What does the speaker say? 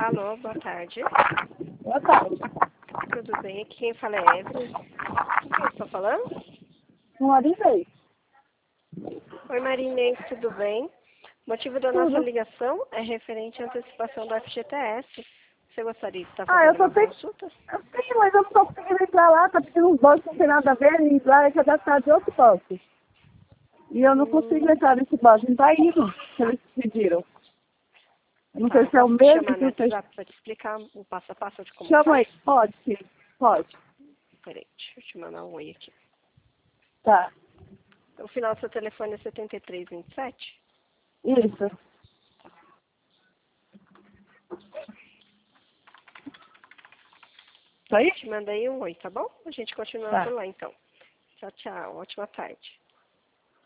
Alô, boa tarde. Boa tarde. Tudo bem? Aqui quem fala é Evelyn. Com quem eu estou falando? Com Marinês. Oi, Marinês, tudo bem? O motivo da nossa Tudo. ligação é referente à antecipação do FGTS. Você gostaria de estar Eu fazendo só uma tenho. consulta? Eu tenho, mas eu não tô conseguindo entrar lá, tá pedindo uns bancos que não tem nada a ver, e lá é cadastrado de outro banco. E eu não consigo entrar nesse banco, não tá indo, que eles pediram. Eu não Tá, sei eu se é o posso te mesmo chamar que no vocês. WhatsApp para te explicar o passo a passo de como Chama faz? aí. Pode, sim. Pode. Peraí, deixa eu te mandar um oi aqui. Tá. O final do seu telefone é 7327? Isso. Isso aí? Te mandei um oi, tá bom? A gente continua Tá. por lá, então. Tchau, tchau. Ótima tarde.